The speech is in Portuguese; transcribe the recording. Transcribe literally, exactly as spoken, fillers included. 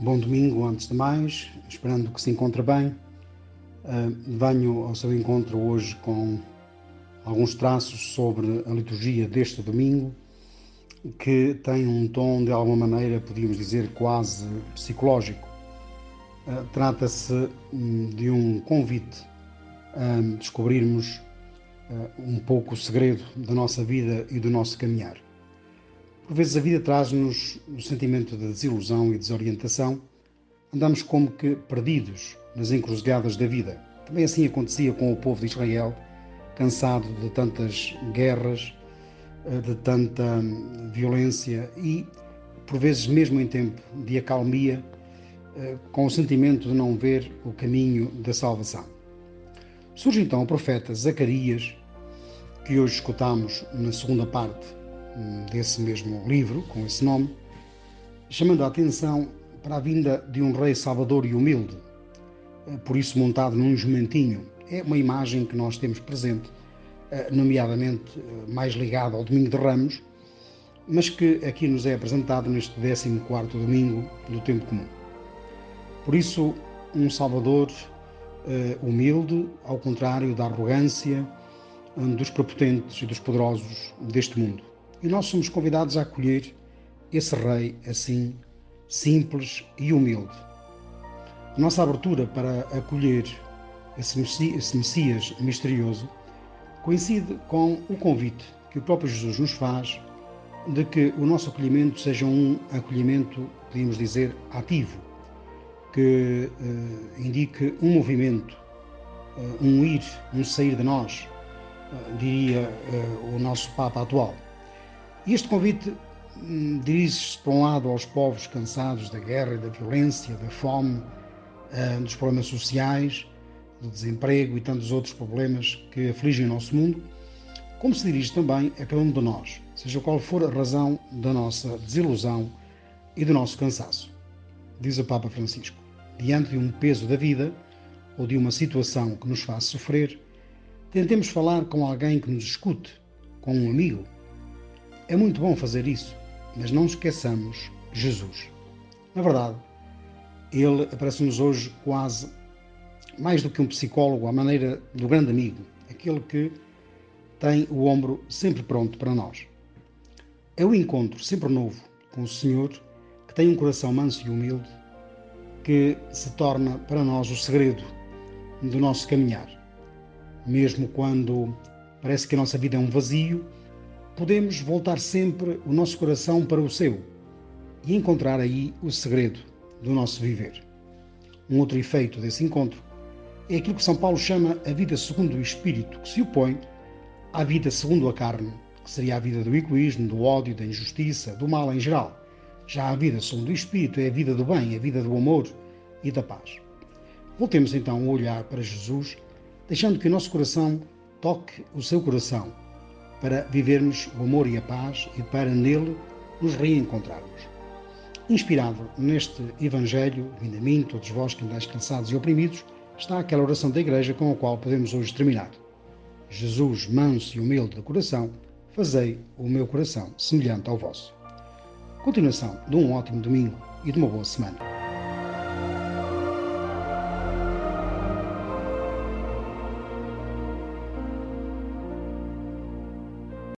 Bom domingo, antes de mais, esperando que se encontre bem. Uh, venho ao seu encontro hoje com alguns traços sobre a liturgia deste domingo, que tem um tom, de alguma maneira, podíamos dizer, quase psicológico. Uh, trata-se um, de um convite a descobrirmos uh, um pouco o segredo da nossa vida e do nosso caminhar. Por vezes a vida traz-nos o sentimento de desilusão e desorientação. Andamos como que perdidos nas encruzilhadas da vida. Também assim acontecia com o povo de Israel, cansado de tantas guerras, de tanta violência e, por vezes mesmo em tempo de acalmia, com o sentimento de não ver o caminho da salvação. Surge então o profeta Zacarias, que hoje escutamos na segunda parte desse mesmo livro, com esse nome, chamando a atenção para a vinda de um rei salvador e humilde, por isso montado num jumentinho. É uma imagem que nós temos presente, nomeadamente mais ligada ao Domingo de Ramos, mas que aqui nos é apresentado neste décimo quarto domingo do tempo comum. Por isso, um salvador humilde, ao contrário da arrogância dos prepotentes e dos poderosos deste mundo. E nós somos convidados a acolher esse rei assim, simples e humilde. A nossa abertura para acolher esse Messias misterioso coincide com o convite que o próprio Jesus nos faz de que o nosso acolhimento seja um acolhimento, podemos dizer, ativo, que eh, indique um movimento, eh, um ir, um sair de nós, eh, diria eh, o nosso Papa atual. E este convite hum, dirige-se, por um lado, aos povos cansados da guerra e da violência, da fome, eh, dos problemas sociais, do desemprego e tantos outros problemas que afligem o nosso mundo, como se dirige também a cada um de nós, seja qual for a razão da nossa desilusão e do nosso cansaço. Diz o Papa Francisco: diante de um peso da vida ou de uma situação que nos faz sofrer, tentemos falar com alguém que nos escute, com um amigo. É muito bom fazer isso, mas não esqueçamos Jesus. Na verdade, ele aparece-nos hoje quase mais do que um psicólogo à maneira do grande amigo, aquele que tem o ombro sempre pronto para nós. É o encontro sempre novo com o Senhor, que tem um coração manso e humilde, que se torna para nós o segredo do nosso caminhar. Mesmo quando parece que a nossa vida é um vazio, podemos voltar sempre o nosso coração para o seu e encontrar aí o segredo do nosso viver. Um outro efeito desse encontro é aquilo que São Paulo chama a vida segundo o Espírito, que se opõe à vida segundo a carne, que seria a vida do egoísmo, do ódio, da injustiça, do mal em geral. Já a vida segundo o Espírito é a vida do bem, a vida do amor e da paz. Voltemos então a olhar para Jesus, deixando que o nosso coração toque o seu coração, para vivermos o amor e a paz e para nele nos reencontrarmos. Inspirado neste Evangelho, vindo a mim, todos vós que andais cansados e oprimidos, está aquela oração da Igreja com a qual podemos hoje terminar. Jesus, manso e humilde de coração, fazei o meu coração semelhante ao vosso. Continuação de um ótimo domingo e de uma boa semana.